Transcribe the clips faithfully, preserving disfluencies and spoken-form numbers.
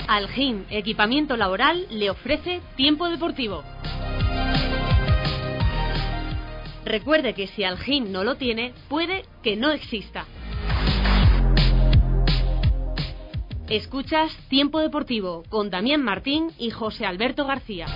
Algin Equipamiento Laboral le ofrece Tiempo Deportivo. Recuerde que si Algin no lo tiene, puede que no exista. Escuchas Tiempo Deportivo con Damián Martín y José Alberto García.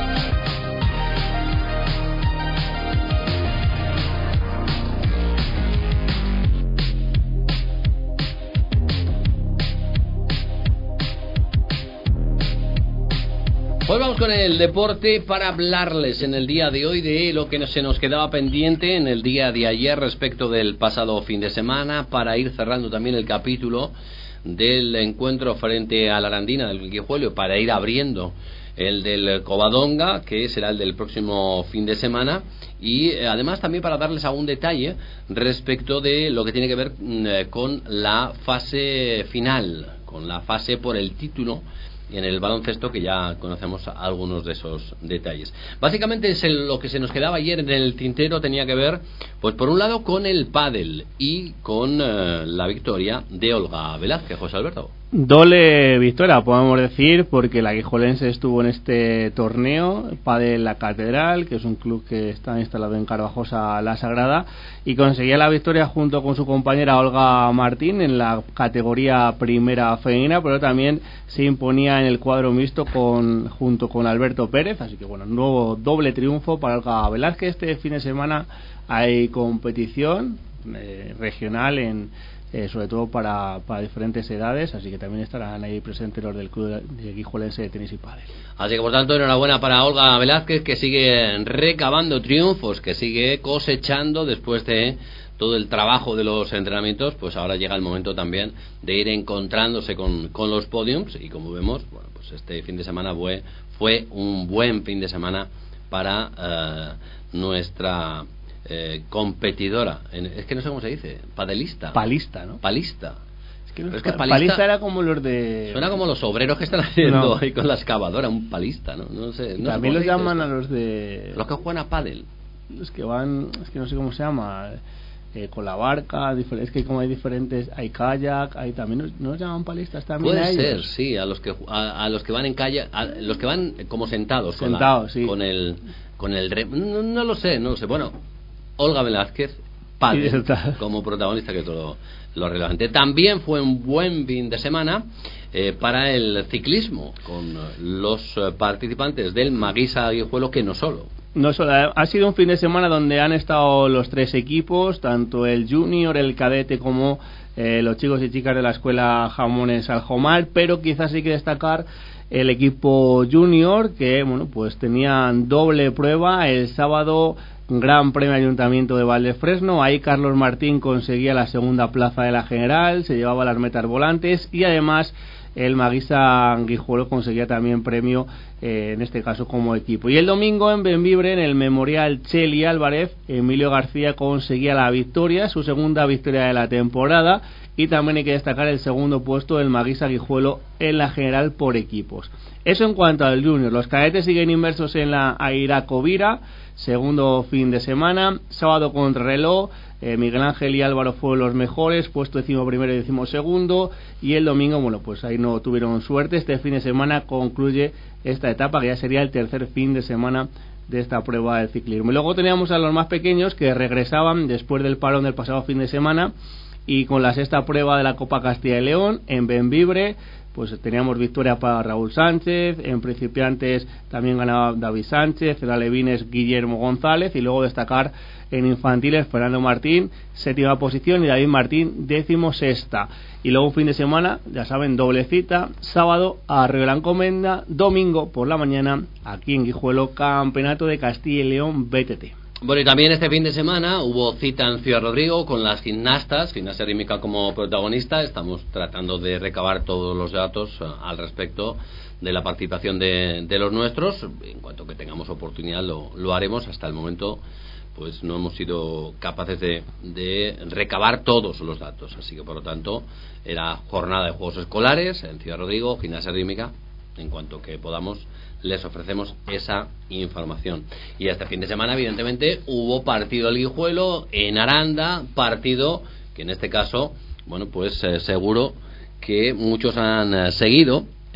Pues vamos con el deporte para hablarles en el día de hoy de lo que se nos quedaba pendiente en el día de ayer respecto del pasado fin de semana, para ir cerrando también el capítulo del encuentro frente a la Arandina del Guijuelo, para ir abriendo el del Covadonga, que será el del próximo fin de semana, y además también para darles algún detalle respecto de lo que tiene que ver con la fase final, con la fase por el título en el baloncesto, que ya conocemos algunos de esos detalles. Básicamente es el, lo que se nos quedaba ayer en el tintero, tenía que ver, pues por un lado, con el pádel y con eh, la victoria de Olga Velázquez. José Alberto. Doble victoria, podemos decir, porque la guijuelense estuvo en este torneo, Pádel La Catedral, que es un club que está instalado en Carvajosa La Sagrada, y conseguía la victoria junto con su compañera Olga Martín en la categoría primera femenina, pero también se imponía en el cuadro mixto con junto con Alberto Pérez, así que bueno, nuevo doble triunfo para Olga Velázquez. Este fin de semana hay competición eh, regional en Eh, sobre todo para, para diferentes edades, así que también estarán ahí presentes los del club de Guijuelense de tenis y pádel. Así que por tanto, enhorabuena para Olga Velázquez, que sigue recabando triunfos, que sigue cosechando después de todo el trabajo de los entrenamientos. Pues ahora llega el momento también de ir encontrándose con, con los podiums, y como vemos, bueno, pues este fin de semana fue, fue un buen fin de semana para uh, nuestra Eh, competidora, en, es que no sé cómo se dice, padelista, palista, ¿no? Palista. Es que, no, es que palista, palista era como los de, suena como los obreros que están haciendo no. ahí con la excavadora, un palista, ¿no? No sé. No también sé los llaman esto. A los de los que juegan a pádel, los que van, es que no sé cómo se llama. Eh, con la barca, es que como hay diferentes, hay kayak, hay también, ¿no los llaman palistas también? Puede a ser, ellos? sí, a los que a, a los que van en kayak, a los que van como sentados, sentados, con, la, sí. con el con el re, no, no lo sé, no lo sé. Bueno, Olga Velázquez, pádel, como protagonista, que todo lo, lo relevante. También fue un buen fin de semana eh, para el ciclismo, con los participantes del Maguisa Guijuelo, que no solo. No solo, ha sido un fin de semana donde han estado los tres equipos, tanto el junior, el cadete, como eh, los chicos y chicas de la escuela Jamones Aljomar, pero quizás hay que destacar el equipo junior, que bueno, pues tenían doble prueba el sábado. Gran Premio Ayuntamiento de Valdefresno, ahí Carlos Martín conseguía la segunda plaza de la general, se llevaba las metas volantes, y además el Maguisa Guijuelo conseguía también premio, eh, en este caso como equipo. Y el domingo en Bembibre, en el Memorial Cheli Álvarez, Emilio García conseguía la victoria, su segunda victoria de la temporada, y también hay que destacar el segundo puesto del Maguisa Guijuelo en la general por equipos. Eso en cuanto al junior. Los cadetes siguen inmersos en la Airacovira, segundo fin de semana, sábado contrarreloj, eh, Miguel Ángel y Álvaro fueron los mejores, puesto décimo primero y décimo segundo, y el domingo, bueno, pues ahí no tuvieron suerte. Este fin de semana concluye esta etapa, que ya sería el tercer fin de semana de esta prueba del ciclismo. Y luego teníamos a los más pequeños, que regresaban después del parón del pasado fin de semana, y con la sexta prueba de la Copa Castilla y León en Bembibre, pues teníamos victoria para Raúl Sánchez, en principiantes también ganaba David Sánchez, en alevines Guillermo González, y luego destacar en infantiles Fernando Martín, séptima posición, y David Martín, décimo sexta. Y luego un fin de semana, ya saben, doble cita, sábado Arroyo de la Encomenda, domingo por la mañana aquí en Guijuelo, Campeonato de Castilla y León B T T. Bueno, y también este fin de semana hubo cita en Ciudad Rodrigo con las gimnastas, gimnasia rítmica como protagonista. Estamos tratando de recabar todos los datos uh, al respecto de la participación de, de los nuestros. En cuanto que tengamos oportunidad lo, lo haremos. Hasta el momento pues no hemos sido capaces de, de recabar todos los datos, así que por lo tanto era jornada de juegos escolares en Ciudad Rodrigo, gimnasia rítmica. En cuanto que podamos les ofrecemos esa información. Y este fin de semana evidentemente hubo partido del Guijuelo en Aranda, partido que en este caso, bueno, pues eh, seguro que muchos han eh, seguido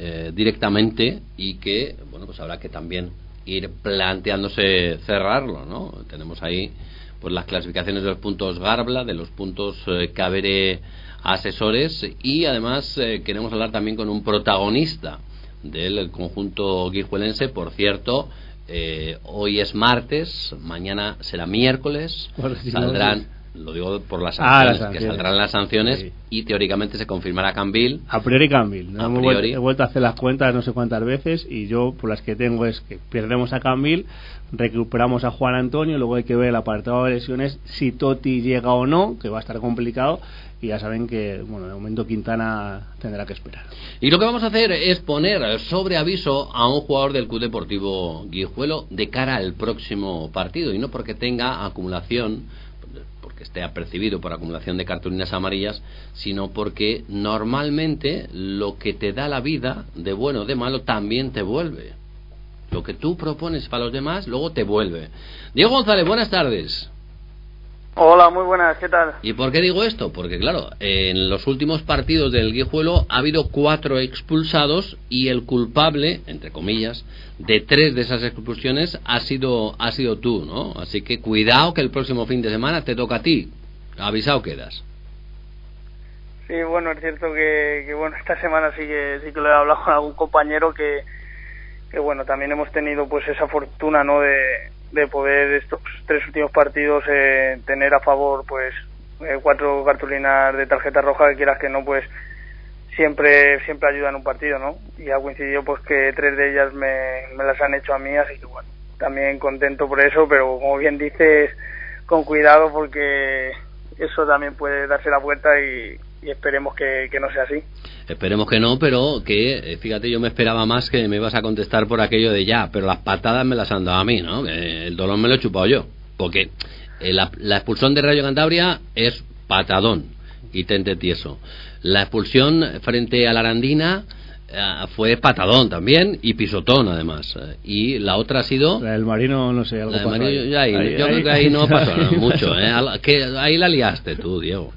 eh, directamente y que, bueno, pues habrá que también ir planteándose cerrarlo, ¿no? Tenemos ahí pues las clasificaciones de los puntos Garbla, de los puntos eh, Cabere Asesores, y además eh, queremos hablar también con un protagonista del conjunto guijuelense. Por cierto, eh, hoy es martes, mañana será miércoles, bueno, si saldrán, no, lo digo por las sanciones, ah, las sanciones, que saldrán las sanciones, sí. Y teóricamente se confirmará Cambil. A priori Cambil, ¿no? A Hemos priori. Vuelto, he vuelto a hacer las cuentas no sé cuántas veces y yo por las que tengo es que perdemos a Cambil, recuperamos a Juan Antonio, luego hay que ver el apartado de lesiones, si Totti llega o no, que va a estar complicado. Y ya saben que, bueno, de momento Quintana tendrá que esperar. Y lo que vamos a hacer es poner sobre aviso a un jugador del Club Deportivo Guijuelo de cara al próximo partido, y no porque tenga acumulación, porque esté apercibido por acumulación de cartulinas amarillas, sino porque normalmente lo que te da la vida, de bueno o de malo, también te vuelve. Lo que tú propones para los demás, luego te vuelve. Diego González, buenas tardes. Hola, muy buenas, ¿qué tal? ¿Y por qué digo esto? Porque claro, en los últimos partidos del Guijuelo ha habido cuatro expulsados y el culpable, entre comillas, de tres de esas expulsiones ha sido ha sido tú, ¿no? Así que cuidado que el próximo fin de semana te toca a ti. Avisado quedas. Sí, bueno, es cierto que, que bueno, esta semana sí que sí que lo he hablado con algún compañero que, que bueno, también hemos tenido pues esa fortuna, ¿no?, de de poder estos tres últimos partidos eh, tener a favor pues eh, cuatro cartulinas de tarjeta roja, que quieras que no, pues siempre siempre ayudan un partido, ¿no? Y ha coincidido pues que tres de ellas me, me las han hecho a mí, así que bueno, también contento por eso, pero como bien dices, con cuidado porque eso también puede darse la vuelta y, y esperemos que, que no sea así. Esperemos que no, pero que, fíjate, yo me esperaba más que me ibas a contestar por aquello de ya, pero las patadas me las han dado a mí, ¿no? Que el dolor me lo he chupado yo, porque la, la expulsión de Rayo Cantabria es patadón y tente tieso. La expulsión frente a la Arandina uh, fue patadón también y pisotón además, y la otra ha sido la del Marino, no sé, algo la del Marino, ahí. Ahí, ahí, yo ahí, creo que ahí no pasó nada, mucho, ¿eh? Que ahí la liaste tú, Diego.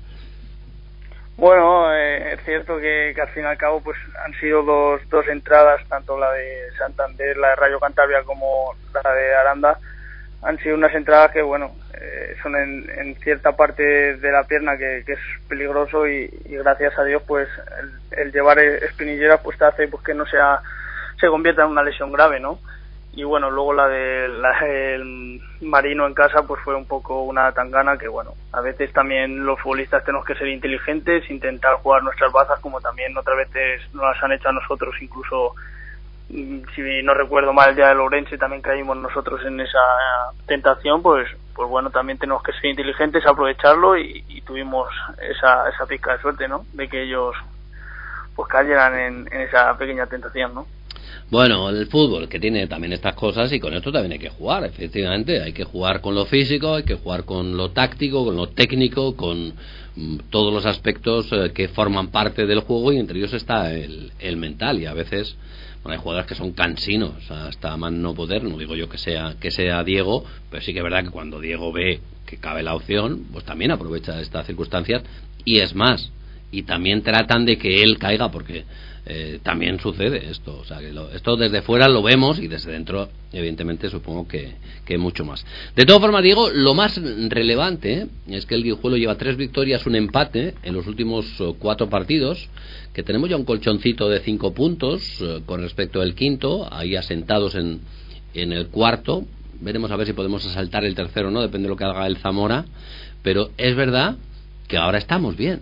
Bueno, eh, es cierto que, que al fin y al cabo pues han sido dos, dos entradas, tanto la de Santander, la de Rayo Cantabria, como la de Aranda, han sido unas entradas que, bueno, eh, son en, en cierta parte de la pierna que, que es peligroso y, y gracias a Dios pues el, el llevar espinilleras pues te hace pues que no sea se convierta en una lesión grave, ¿no? Y bueno, luego la de la del Marino en casa pues fue un poco una tangana que, bueno, a veces también los futbolistas tenemos que ser inteligentes, intentar jugar nuestras bazas, como también otras veces nos las han hecho a nosotros, incluso si no recuerdo mal el día de Lourense también caímos nosotros en esa tentación, pues pues bueno, también tenemos que ser inteligentes, aprovecharlo y, y tuvimos esa esa pizca de suerte, ¿no?, de que ellos pues cayeran en, en esa pequeña tentación, ¿no? Bueno, el fútbol que tiene también estas cosas y con esto también hay que jugar, efectivamente, hay que jugar con lo físico, hay que jugar con lo táctico, con lo técnico, con mm, todos los aspectos eh, que forman parte del juego, y entre ellos está el, el mental, y a veces bueno, hay jugadores que son cansinos hasta más no poder, no digo yo que sea que sea Diego, pero sí que es verdad que cuando Diego ve que cabe la opción, pues también aprovecha estas circunstancias, y es más, y también tratan de que él caiga, porque Eh, también sucede esto, o sea, que lo, esto desde fuera lo vemos y desde dentro evidentemente supongo que, que mucho más. De todas formas, Diego, lo más relevante es que el Guijuelo lleva tres victorias, un empate en los últimos uh, cuatro partidos, que tenemos ya un colchoncito de cinco puntos uh, con respecto al quinto, ahí asentados en, en el cuarto. Veremos a ver si podemos asaltar el tercero o no, depende de lo que haga el Zamora, pero es verdad que ahora estamos bien.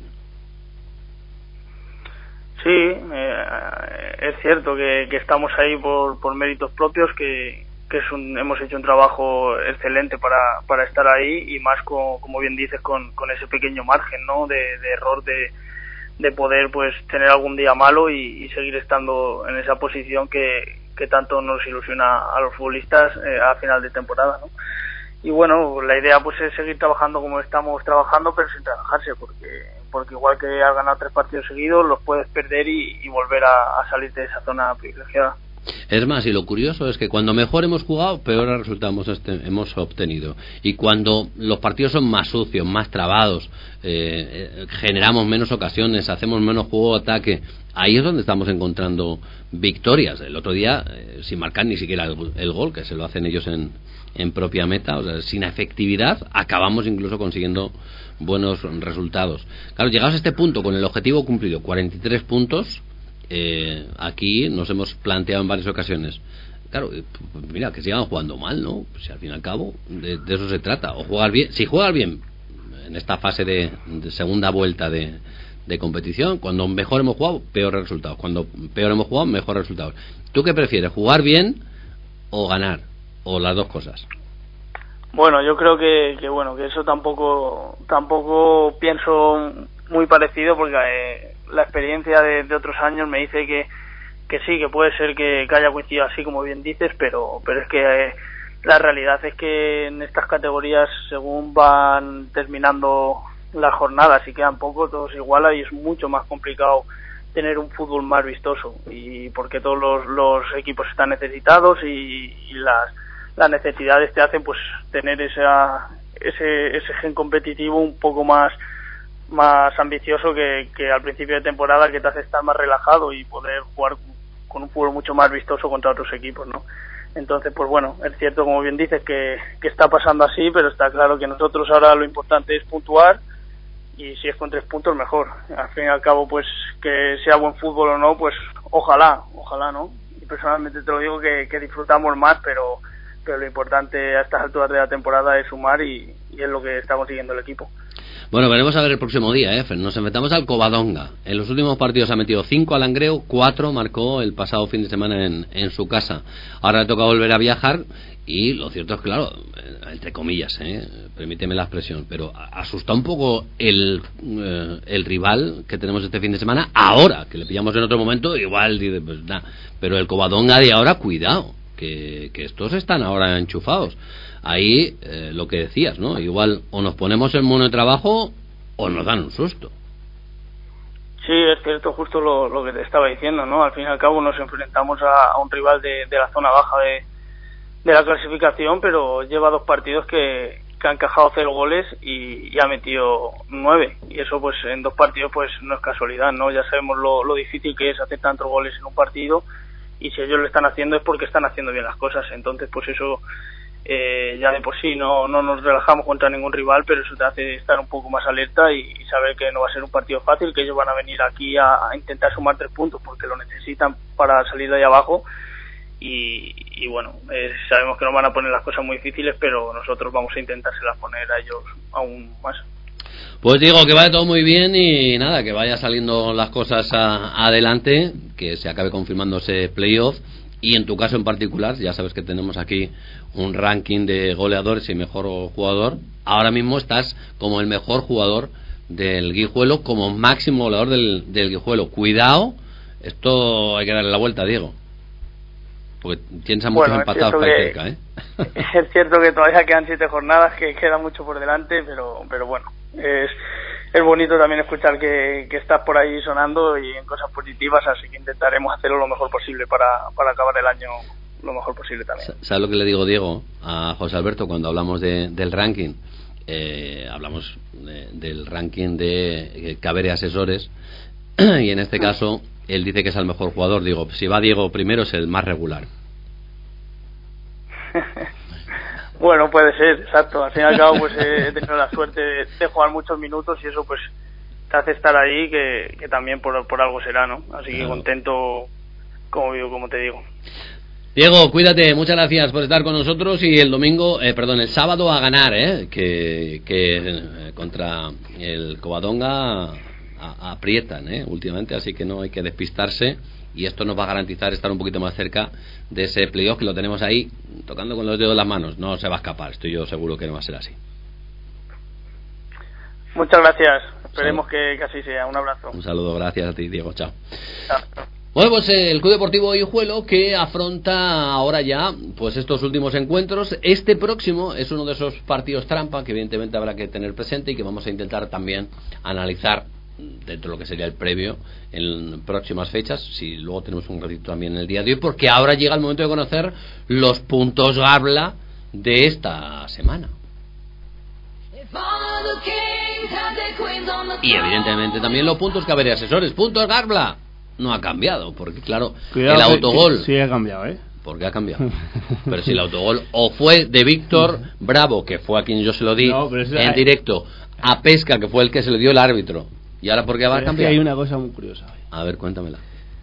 Sí, eh, es cierto que, que estamos ahí por, por méritos propios, que, que es un, hemos hecho un trabajo excelente para, para estar ahí, y más con, como bien dices, con, con ese pequeño margen, ¿no?, de, de error, de, de poder pues tener algún día malo y, y seguir estando en esa posición que, que tanto nos ilusiona a los futbolistas eh, a final de temporada, ¿no? Y bueno, la idea pues es seguir trabajando como estamos trabajando, pero sin relajarse, porque porque igual que has ganado tres partidos seguidos, los puedes perder y, y volver a, a salir de esa zona privilegiada. Es más, y lo curioso es que cuando mejor hemos jugado, peores resultados este, hemos obtenido. Y cuando los partidos son más sucios, más trabados, eh, eh, generamos menos ocasiones, hacemos menos juego de ataque, ahí es donde estamos encontrando victorias. El otro día, eh, sin marcar ni siquiera el, el gol, que se lo hacen ellos en, en propia meta, o sea, sin efectividad, acabamos incluso consiguiendo buenos resultados. Claro, llegados a este punto, con el objetivo cumplido, cuarenta y tres puntos, eh, aquí nos hemos planteado en varias ocasiones, claro, mira, que sigan jugando mal, ¿no? Pues si al fin y al cabo de, de eso se trata, o jugar bien. Si juegas bien en esta fase de, de segunda vuelta de, de competición, cuando mejor hemos jugado, peores resultados, cuando peor hemos jugado, mejores resultados. ¿Tú qué prefieres, jugar bien o ganar, o las dos cosas? Bueno, yo creo que, que bueno, que eso tampoco tampoco pienso muy parecido, porque eh, la experiencia de, de otros años me dice que, que sí, que puede ser que, que haya coincidido así como bien dices, pero pero es que eh, la realidad es que en estas categorías, según van terminando las jornadas y quedan poco, todo se iguala y es mucho más complicado tener un fútbol más vistoso, y porque todos los, los equipos están necesitados y, y las las necesidades te hacen pues tener esa ese ese gen competitivo un poco más más ambicioso que, que al principio de temporada, que te hace estar más relajado y poder jugar con un fútbol mucho más vistoso contra otros equipos, ¿no? Entonces, pues bueno, es cierto, como bien dices, que, que está pasando así, pero está claro que nosotros ahora lo importante es puntuar, y si es con tres puntos mejor. Al fin y al cabo, pues que sea buen fútbol o no, pues ojalá, ojalá, ¿no? Y personalmente te lo digo que, que disfrutamos más, pero pero lo importante a estas alturas de la temporada es sumar, y, y es lo que está consiguiendo el equipo. Bueno, veremos a ver el próximo día, ¿eh? Nos enfrentamos al Covadonga. En los últimos partidos ha metido cinco al Langreo, cuatro marcó el pasado fin de semana en, en su casa. Ahora le toca volver a viajar, y lo cierto es que, claro, entre comillas, ¿eh? Permíteme la expresión, pero asusta un poco el, eh, el rival que tenemos este fin de semana. Ahora, que le pillamos en otro momento, igual, pues nada. Pero el Covadonga de ahora, cuidado, que, que estos están ahora enchufados. Ahí, eh, lo que decías, ¿no? Igual o nos ponemos el mono de trabajo o nos dan un susto. Sí, es cierto, justo lo, lo que te estaba diciendo, ¿no? Al fin y al cabo nos enfrentamos a, a un rival de, de la zona baja de, de la clasificación, pero lleva dos partidos que, que ha encajado cero goles y, y ha metido nueve. Y eso, pues, en dos partidos, pues, no es casualidad, ¿no? Ya sabemos lo, lo difícil que es hacer tantos goles en un partido, y si ellos lo están haciendo es porque están haciendo bien las cosas. Entonces, pues eso... Eh, ya de por sí no, no nos relajamos contra ningún rival, pero eso te hace estar un poco más alerta y, y saber que no va a ser un partido fácil, que ellos van a venir aquí a, a intentar sumar tres puntos porque lo necesitan para salir de ahí abajo, y, y bueno, eh, sabemos que nos van a poner las cosas muy difíciles, pero nosotros vamos a intentárselas poner a ellos aún más. Pues digo, que vaya todo muy bien y nada, que vaya saliendo las cosas a, adelante, que se acabe confirmando ese playoff. Y en tu caso en particular, ya sabes que tenemos aquí un ranking de goleadores y mejor jugador. Ahora mismo estás como el mejor jugador del Guijuelo, como máximo goleador del, del Guijuelo. Cuidado, esto hay que darle la vuelta, Diego, porque tienes a muchos bueno, empatados por ahí cerca, ¿eh? Es cierto que todavía quedan siete jornadas, que queda mucho por delante, pero pero bueno, es es bonito también escuchar que, que estás por ahí sonando y en cosas positivas, así que intentaremos hacerlo lo mejor posible para, para acabar el año lo mejor posible también. ¿Sabes lo que le digo, Diego, a José Alberto cuando hablamos de, del ranking? Eh, hablamos de, del ranking de eh, Cabere Asesores, y en este caso él dice que es el mejor jugador. Digo, si va Diego primero es el más regular. Bueno, puede ser, exacto. Al fin y al cabo, pues he tenido la suerte de, de jugar muchos minutos, y eso pues te hace estar ahí, que, que también por, por algo será, ¿no? Así que claro, contento, como digo, como te digo. Diego, cuídate, muchas gracias por estar con nosotros, y el domingo, eh, perdón, el sábado a ganar, ¿eh? Que, que eh, contra el Covadonga a, aprietan, ¿eh? Últimamente, así que no hay que despistarse. Y esto nos va a garantizar estar un poquito más cerca de ese playoff, que lo tenemos ahí tocando con los dedos de las manos. No se va a escapar, estoy yo seguro que no va a ser así. Muchas gracias, esperemos que, que así sea. Un abrazo. Un saludo, gracias a ti, Diego, chao. Chao. Bueno, pues eh, el Club Deportivo Guijuelo, que afronta ahora ya pues estos últimos encuentros. Este próximo es uno de esos partidos trampa que evidentemente habrá que tener presente y que vamos a intentar también analizar dentro de lo que sería el previo en próximas fechas, si luego tenemos un ratito también en el día de hoy, porque ahora llega el momento de conocer los puntos Garbla de esta semana. Y evidentemente también los puntos que habría asesores. Puntos Garbla no ha cambiado, porque claro, Cuidado, el autogol sí, sí ha cambiado, ¿eh? porque ha cambiado. Pero si el autogol o fue de Víctor Bravo, que fue a quien yo se lo di no, en hay... directo, a Pesca, que fue el que se lo dio el árbitro, y ahora ¿por qué va a cambiar? Hay una cosa muy curiosa. A ver, cuéntamela.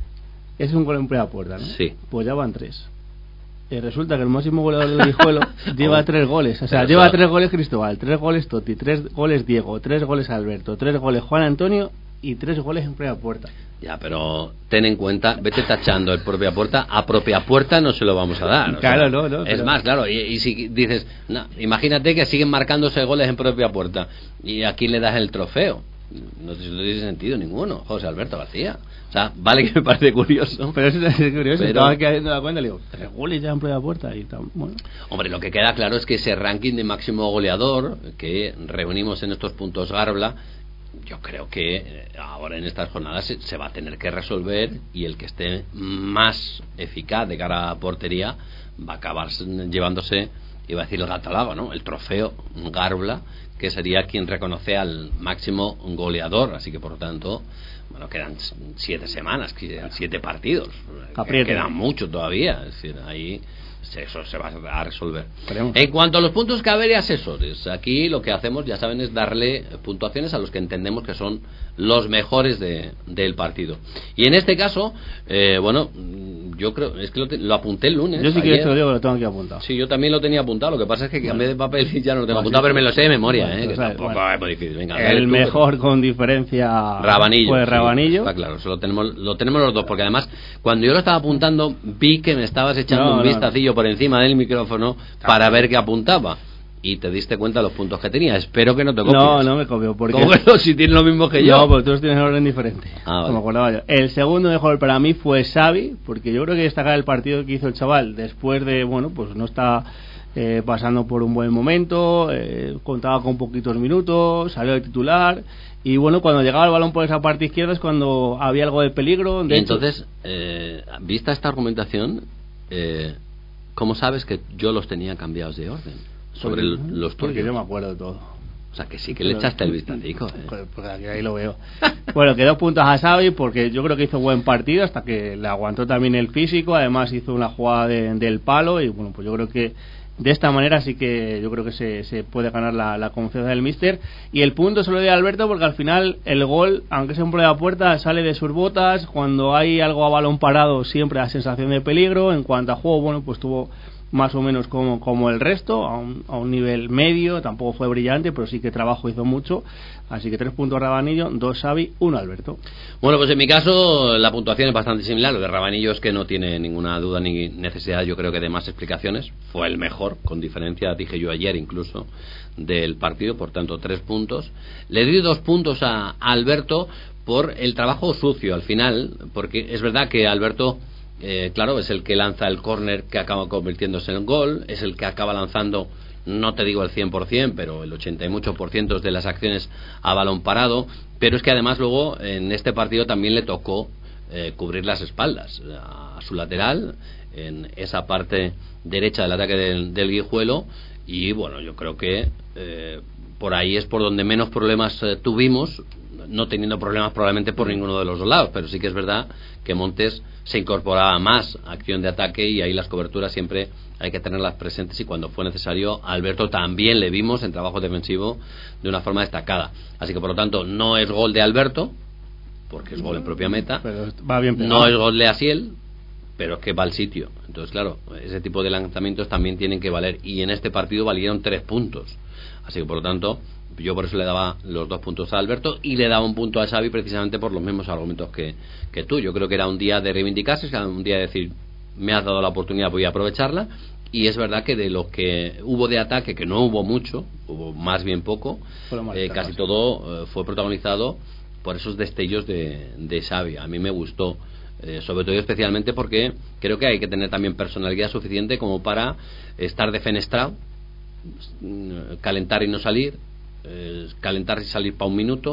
Es un gol en primera puerta, ¿no? Sí. Pues ya van tres. Eh, resulta que el máximo goleador del Guijuelo lleva tres goles. O sea, Pero lleva claro. tres goles Cristóbal, tres goles Totti, tres goles Diego, tres goles Alberto, tres goles Juan Antonio y tres goles en primera puerta. Ya, pero ten en cuenta, vete tachando el propia puerta, a propia puerta no se lo vamos a dar. Claro, sea, no, no. Es pero... más, claro, y, y si dices, no, imagínate que siguen marcándose goles en propia puerta y aquí le das el trofeo. No, no tiene sentido ninguno, José Alberto García. O sea, vale que me parece curioso. Pero eso es curioso, pero... estaba aquí haciendo la cuenta y le digo, tres goles ya en primera puerta y tal, bueno. Hombre, lo que queda claro es que ese ranking de máximo goleador que reunimos en estos puntos Garbla, yo creo que ahora en estas jornadas se, se va a tener que resolver, y el que esté más eficaz de cara a portería va a acabar llevándose, iba a decir el gato al agua, ¿no? El trofeo Garbla, que sería quien reconoce al máximo goleador. Así que por lo tanto, bueno, quedan siete semanas, quedan siete partidos, Apriete. Quedan mucho todavía, es decir, ahí eso se va a resolver. Esperemos. En cuanto a los puntos que haber y asesores, aquí lo que hacemos, ya saben, es darle puntuaciones a los que entendemos que son los mejores de, del partido. Y en este caso, eh, bueno, yo creo, es que lo, te, lo apunté el lunes. Yo sí que lo digo, lo tengo aquí apuntado. Sí, yo también lo tenía apuntado, lo que pasa es que cambié de papel y ya no lo tengo apuntado, pero me lo sé de memoria, bueno, eh, que sabes, tampoco bueno, es muy difícil. Venga, el tú, mejor pero... con diferencia Rabanillo. fue Sí, Rabanillo. está claro, eso lo tenemos, lo tenemos los dos, porque además, cuando yo lo estaba apuntando, vi que me estabas echando no, un no, vistacillo no. por encima del micrófono para ver qué apuntaba. Y te diste cuenta de los puntos que tenía. Espero que no te copies. No, no me copio. Porque... ¿Cómo que no? Si tienes lo mismo que yo. No, pues todos tienen orden diferente. Ah, vale. Como acordaba yo. El segundo mejor para mí fue Xavi, porque yo creo que destacar el partido que hizo el chaval después de, bueno, pues no está eh, pasando por un buen momento, eh, contaba con poquitos minutos, salió de titular. Y bueno, cuando llegaba el balón por esa parte izquierda es cuando había algo de peligro. De y hecho... entonces, eh, vista esta argumentación, eh, ¿cómo sabes que yo los tenía cambiados de orden? Sobre el, los tuyos. Porque yo me acuerdo de todo. O sea, que sí que le Pero, echaste el vistacico, ¿eh? Pues, pues aquí, ahí lo veo. Bueno, que dos puntos a Xavi porque yo creo que hizo buen partido hasta que le aguantó también el físico. Además hizo una jugada de, del palo y bueno, pues yo creo que de esta manera sí que yo creo que se, se puede ganar la, la confianza del míster. Y el punto se lo doy a Alberto porque al final el gol, aunque sea un prueba de puerta, sale de sus botas. Cuando hay algo a balón parado siempre hay sensación de peligro. En cuanto a juego, bueno, pues tuvo más o menos como, como el resto, a un, a un nivel medio, tampoco fue brillante, pero sí que trabajo hizo mucho. Así que tres puntos Rabanillo, dos Xavi, uno Alberto. Bueno, pues en mi caso la puntuación es bastante similar. Lo de Rabanillo es que no tiene ninguna duda ni necesidad, yo creo que de más explicaciones. Fue el mejor, con diferencia, dije yo ayer incluso, del partido, por tanto tres puntos. Le doy dos puntos a, a Alberto por el trabajo sucio al final, porque es verdad que Alberto... Eh, claro, es el que lanza el córner que acaba convirtiéndose en gol, es el que acaba lanzando, no te digo el cien por ciento, pero el ochenta y mucho por ciento de las acciones a balón parado, pero es que además luego en este partido también le tocó eh, cubrir las espaldas a su lateral, en esa parte derecha del ataque del, del Guijuelo, y bueno, yo creo que eh, por ahí es por donde menos problemas eh, tuvimos, no teniendo problemas probablemente por ninguno de los dos lados, pero sí que es verdad que Montes se incorporaba más a acción de ataque y ahí las coberturas siempre hay que tenerlas presentes, y cuando fue necesario a Alberto también le vimos en trabajo defensivo de una forma destacada. Así que por lo tanto no es gol de Alberto porque es gol en propia meta, pero va bien no es gol de Asiel, pero es que va al sitio. Entonces claro, ese tipo de lanzamientos también tienen que valer, y en este partido valieron tres puntos. Así que por lo tanto yo por eso le daba los dos puntos a Alberto y le daba un punto a Xavi precisamente por los mismos argumentos que, que tú. Yo creo que era un día de reivindicarse, era un día de decir, me has dado la oportunidad, voy a aprovecharla. Y es verdad que de lo que hubo de ataque, que no hubo mucho, hubo más bien poco, eh, casi todo eh, fue protagonizado por esos destellos de, de Xavi. A mí me gustó, eh, sobre todo y especialmente porque creo que hay que tener también personalidad suficiente como para estar defenestrado, calentar y no salir, Eh, calentar y salir para un minuto,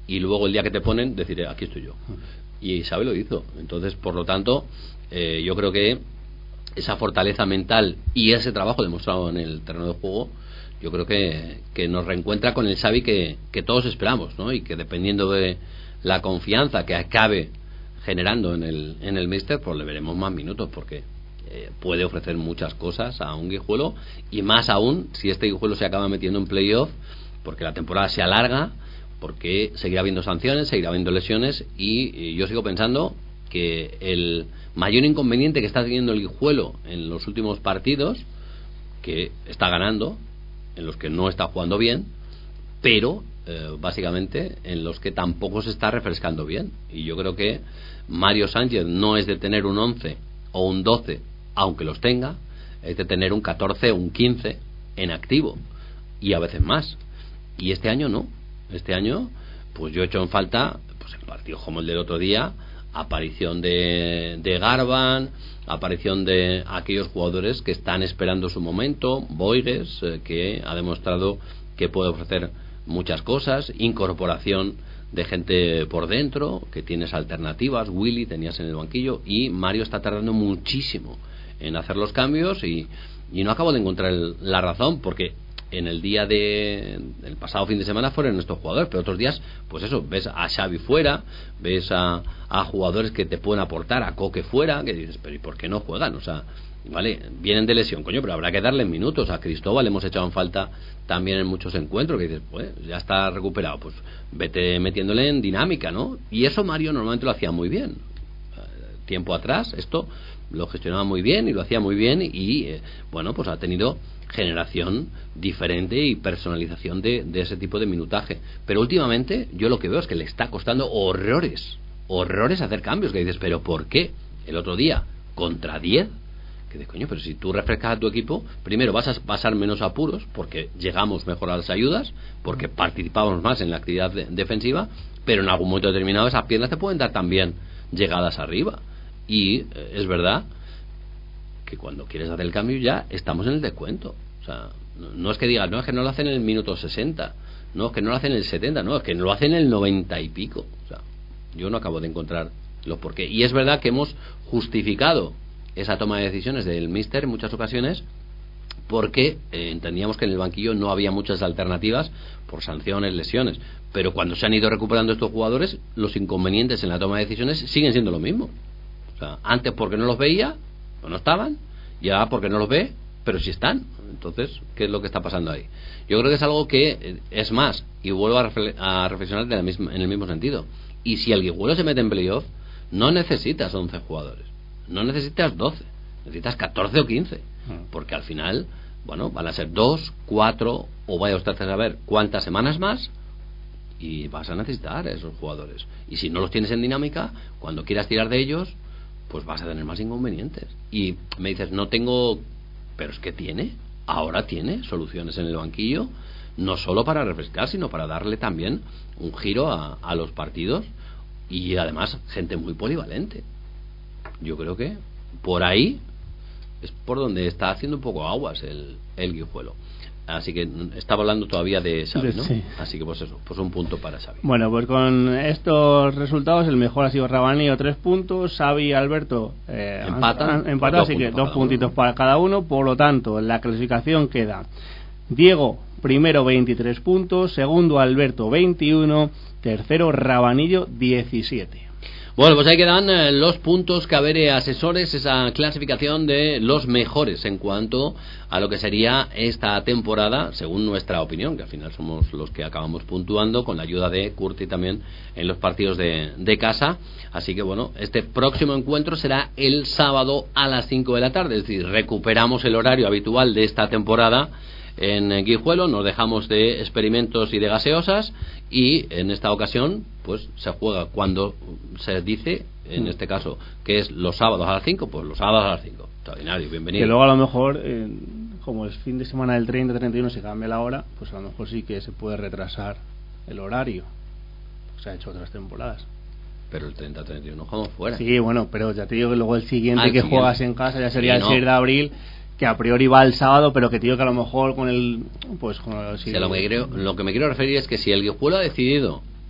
y luego el día que te ponen decir aquí estoy yo, y Xavi lo hizo. Entonces, por lo tanto, eh, yo creo que esa fortaleza mental y ese trabajo demostrado en el terreno de juego, yo creo que, que nos reencuentra con el Xavi que, que todos esperamos, ¿no? Y que dependiendo de la confianza que acabe generando en el en el míster, pues le veremos más minutos, porque eh, puede ofrecer muchas cosas a un Guijuelo, y más aún si este Guijuelo se acaba metiendo en playoff, porque la temporada se alarga, porque seguirá habiendo sanciones, seguirá habiendo lesiones, y, y yo sigo pensando que el mayor inconveniente que está teniendo el Guijuelo en los últimos partidos, que está ganando, en los que no está jugando bien, pero eh, básicamente en los que tampoco se está refrescando bien. Y yo creo que Mario Sánchez no es de tener un once o un doce, aunque los tenga, es de tener un catorce o un quince en activo, y a veces más. Y este año no. Este año, pues yo he hecho en falta, pues en partidos como el del otro día, aparición de, de Garban, aparición de aquellos jugadores que están esperando su momento, Boigues, eh, que ha demostrado que puede ofrecer muchas cosas, incorporación de gente por dentro, que tienes alternativas, Willy tenías en el banquillo, y Mario está tardando muchísimo en hacer los cambios, y, y no acabo de encontrar el, la razón, porque en el día de el pasado fin de semana fueron estos jugadores, pero otros días, pues eso, ves a Xavi fuera, ves a, a jugadores que te pueden aportar, a Coque fuera, que dices, pero ¿y por qué no juegan? O sea, vale, vienen de lesión, coño, pero habrá que darle minutos. A Cristóbal hemos echado en falta también en muchos encuentros, que dices, pues ya está recuperado, pues vete metiéndole en dinámica, ¿no? Y eso Mario normalmente lo hacía muy bien. Tiempo atrás esto lo gestionaba muy bien y lo hacía muy bien, y eh, bueno, pues ha tenido generación diferente y personalización de, de ese tipo de minutaje. Pero últimamente yo lo que veo es que le está costando horrores, horrores hacer cambios, que dices, pero ¿por qué? El otro día, contra diez, que de coño, pero si tú refrescas a tu equipo, primero vas a pasar menos apuros, porque llegamos mejor a las ayudas, porque participamos más en la actividad de, defensiva, pero en algún momento determinado esas piernas te pueden dar también llegadas arriba. Y eh, es verdad que cuando quieres hacer el cambio ya estamos en el descuento. O sea, no, no es que digas, no, es que no lo hacen en el minuto sesenta, no, es que no lo hacen en el setenta, no, es que no lo hacen en el noventa y pico. O sea, yo no acabo de encontrar los por qué. Y es verdad que hemos justificado esa toma de decisiones del míster en muchas ocasiones, porque eh, entendíamos que en el banquillo no había muchas alternativas por sanciones, lesiones, pero cuando se han ido recuperando estos jugadores, los inconvenientes en la toma de decisiones siguen siendo lo mismo. O sea, antes porque no los veía, pues no estaban, ya porque no los ve, pero sí están. Entonces, ¿qué es lo que está pasando ahí? Yo creo que es algo que es más, y vuelvo a, refle- a reflexionar de la misma, en el mismo sentido. Y si el Guijuelo se mete en playoff, no necesitas once jugadores, no necesitas doce, necesitas catorce o quince, porque al final, bueno, van a ser dos, cuatro, o vaya usted a saber cuántas semanas más, y vas a necesitar a esos jugadores. Y si no los tienes en dinámica, cuando quieras tirar de ellos, pues vas a tener más inconvenientes. Y me dices, no tengo, pero es que tiene, ahora tiene soluciones en el banquillo, no solo para refrescar, sino para darle también un giro a, a los partidos, y además gente muy polivalente. Yo creo que por ahí es por donde está haciendo un poco aguas el, el Guijuelo. Así que estaba hablando todavía de Xavi, ¿no? Sí. Así que pues eso, pues un punto para Xavi. Bueno, pues con estos resultados el mejor ha sido Rabanillo, tres puntos, Xavi y Alberto eh, empatan, han, han empatado, así que dos puntitos uno. Para cada uno. Por lo tanto, en la clasificación queda Diego primero veintitrés puntos, segundo Alberto veintiuno, tercero Rabanillo diecisiete. Bueno, pues ahí quedan eh, los puntos Cabere Asesores, esa clasificación de los mejores en cuanto a lo que sería esta temporada, según nuestra opinión, que al final somos los que acabamos puntuando, con la ayuda de Curti también en los partidos de, de casa. Así que bueno, este próximo encuentro será el sábado a las cinco de la tarde, es decir, recuperamos el horario habitual de esta temporada en Guijuelo, nos dejamos de experimentos y de gaseosas, y en esta ocasión pues se juega cuando se dice, en este caso, que es los sábados a las cinco, pues los sábados a las cinco. Extraordinario, bienvenido. Que luego a lo mejor, eh, como es fin de semana del treinta treinta y uno, se cambia la hora, pues a lo mejor sí que se puede retrasar el horario. Se ha hecho otras temporadas. Pero el treinta treinta y uno jugamos fuera. Sí, bueno, pero ya te digo que luego el siguiente ah, el que siguiente. juegas en casa ya sería sí, no. el seis de abril, que a priori va el sábado, pero que te digo que a lo mejor con el pues con el, sí, o sea, lo, que creo, lo que me quiero referir es que si el Guijuelo ha decidido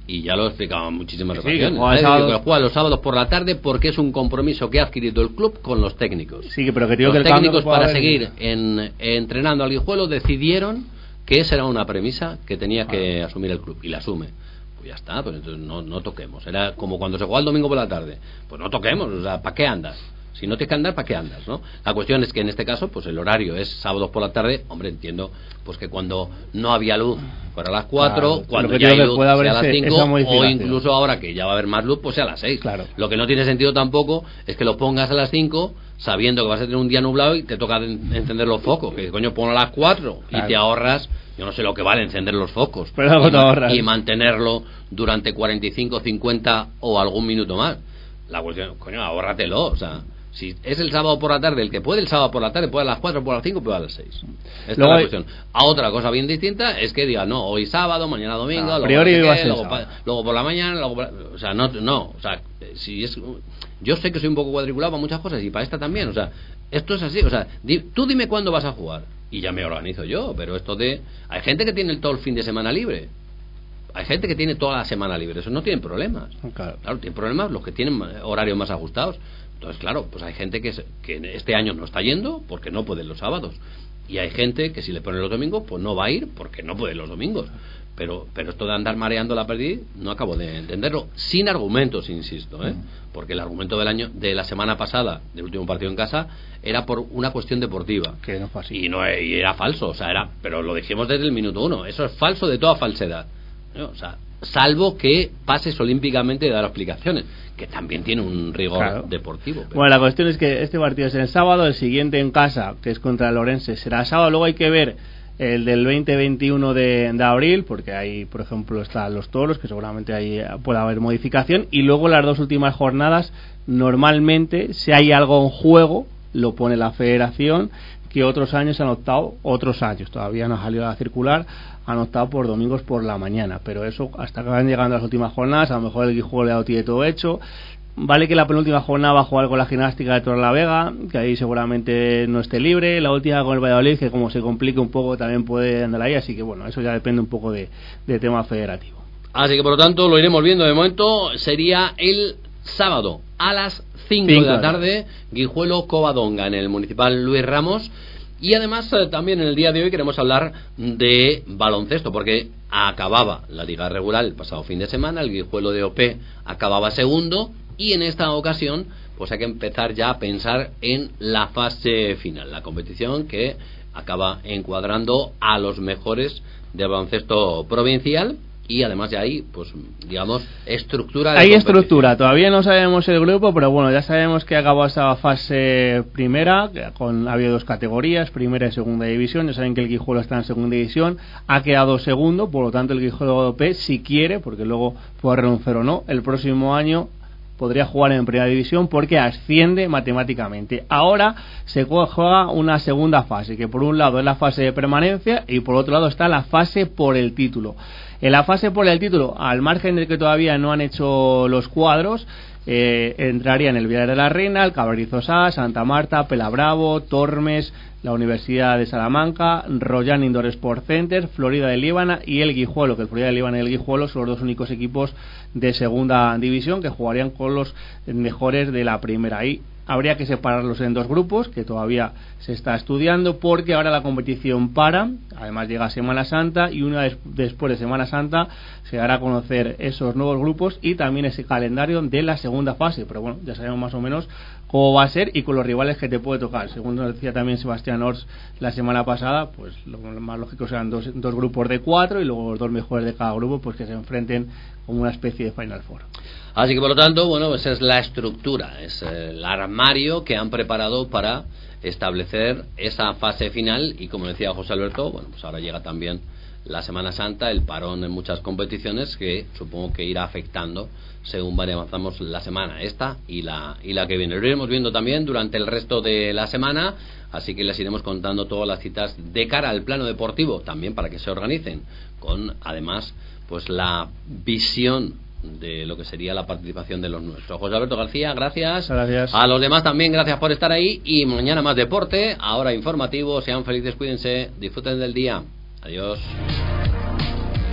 Y ya lo he explicado en muchísimas sí, ocasiones. Que juega, sábado... que juega los sábados por la tarde porque es un compromiso que ha adquirido el club con los técnicos. Sí, pero que digo los que el técnicos para haber... seguir en, entrenando al Guijuelo decidieron que esa era una premisa que tenía que ah. asumir el club, y la asume. Pues ya está, pues entonces no, no toquemos. Era como cuando se juega el domingo por la tarde. Pues no toquemos, o sea, ¿para qué andas? Si no tienes que andar, ¿para qué andas? ¿No? La cuestión es que en este caso, pues el horario es sábados por la tarde. Hombre, entiendo pues que cuando no había luz fuera a las cuatro, claro, cuando ya hay luz sea a las cinco, o incluso ahora que ya va a haber más luz, pues sea a las seis. Claro. Lo que no tiene sentido tampoco es que lo pongas a las cinco sabiendo que vas a tener un día nublado y te toca encender los focos. Que coño, pon a las cuatro claro. y te ahorras, yo no sé lo que vale encender los focos. Pero algo te ahorras. Y mantenerlo durante cuarenta y cinco, cincuenta o algún minuto más. La cuestión, coño, ahórratelo, o sea... Si es el sábado por la tarde, el que puede el sábado por la tarde, puede a las cuatro, puede a las cinco, puede a las seis. Esta luego es la cuestión. A otra cosa bien distinta es que diga, no, hoy sábado, mañana domingo, a luego, priori no sé iba qué, a ser luego, pa, luego por la mañana, luego por, o sea, no, no, o sea, si es, yo sé que soy un poco cuadriculado para muchas cosas y para esta también, o sea, esto es así, o sea, di, tú dime cuándo vas a jugar y ya me organizo yo, pero esto de, hay gente que tiene todo el fin de semana libre. Hay gente que tiene toda la semana libre, eso no tienen problemas. Claro, claro tienen problemas los que tienen horarios más ajustados. Entonces, claro, pues hay gente que, que este año no está yendo porque no pueden los sábados. Y hay gente que si le ponen los domingos, pues no va a ir porque no puede los domingos. Pero pero esto de andar mareando la pérdida, no acabo de entenderlo. Sin argumentos, insisto, ¿eh? Porque el argumento del año de la semana pasada, del último partido en casa, era por una cuestión deportiva. Que no fue así. Y, no, y era falso, o sea, era, pero lo dijimos desde el minuto uno. Eso es falso de toda falsedad. ¿No? O sea, salvo que pases olímpicamente de dar explicaciones, que también tiene un rigor claro. deportivo. Pero... Bueno, la cuestión es que este partido es el sábado, el siguiente en casa, que es contra el Orense, será sábado. Luego hay que ver el del veinte veintiuno de, de abril, porque ahí, por ejemplo, están los toros, que seguramente ahí puede haber modificación. Y luego las dos últimas jornadas, normalmente, si hay algo en juego, lo pone la federación, que otros años han optado, otros años, todavía no ha salido a la circular, han optado por domingos por la mañana, pero eso hasta que van llegando las últimas jornadas, a lo mejor el Guijuelo ya lo tiene todo hecho. Vale que la penúltima jornada va a jugar con la Gimnástica de Torrelavega, que ahí seguramente no esté libre, la última con el Valladolid, que como se complique un poco también puede andar ahí, así que bueno, eso ya depende un poco de, de tema federativo. Así que por lo tanto lo iremos viendo. De momento sería el sábado a las cinco de la tarde, Guijuelo Covadonga en el Municipal Luis Ramos. Y además eh, también en el día de hoy queremos hablar de baloncesto, porque acababa la liga regular el pasado fin de semana, el Guijuelo de O P acababa segundo, y en esta ocasión pues hay que empezar ya a pensar en la fase final, la competición que acaba encuadrando a los mejores de baloncesto provincial. Y además ya hay, pues, digamos, estructura de hay estructura, todavía no sabemos el grupo, pero bueno, ya sabemos que acabó esa fase primera, con, ha habido dos categorías, primera y segunda división. Ya saben que el Guijuelo está en segunda división, ha quedado segundo, por lo tanto el Guijuelo de O P, si quiere, porque luego puede renunciar o no, el próximo año podría jugar en primera división porque asciende matemáticamente. Ahora se juega una segunda fase, que por un lado es la fase de permanencia y por otro lado está la fase por el título. En la fase por el título, al margen de que todavía no han hecho los cuadros, eh, entrarían el Villar de la Reina, el Cabrerizo Sá, Santa Marta, Pelabravo, Tormes, la Universidad de Salamanca, Royan Indoor Sport Center, Florida de Líbana y el Guijuelo, que el Florida de Líbana y el Guijuelo son los dos únicos equipos de segunda división que jugarían con los mejores de la primera. Ahí habría que separarlos en dos grupos, que todavía se está estudiando, porque ahora la competición para, además llega Semana Santa, y una vez después de Semana Santa se dará a conocer esos nuevos grupos y también ese calendario de la segunda fase. Pero bueno, ya sabemos más o menos cómo va a ser y con los rivales que te puede tocar. Según nos decía también Sebastián Ors la semana pasada, pues lo más lógico serán dos, dos grupos de cuatro y luego los dos mejores de cada grupo, pues que se enfrenten como una especie de Final Four. Así que por lo tanto, bueno, esa es la estructura, es el armario que han preparado para establecer esa fase final. Y como decía José Alberto, bueno, pues ahora llega también la Semana Santa, el parón en muchas competiciones que supongo que irá afectando según avanzamos la semana esta y la y la que viene. Lo iremos viendo también durante el resto de la semana, así que les iremos contando todas las citas de cara al plano deportivo, también para que se organicen, con además pues la visión de lo que sería la participación de los nuestros. José Alberto García, gracias. Gracias. A los demás también, gracias por estar ahí. Y mañana más deporte, ahora informativo. Sean felices, cuídense, disfruten del día. Adiós.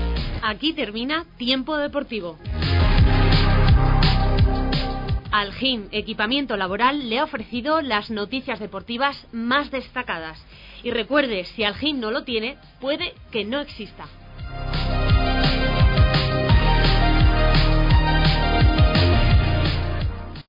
Aquí termina Tiempo Deportivo. Algin Equipamiento Laboral le ha ofrecido las noticias deportivas más destacadas. Y recuerde, si Algin no lo tiene, puede que no exista.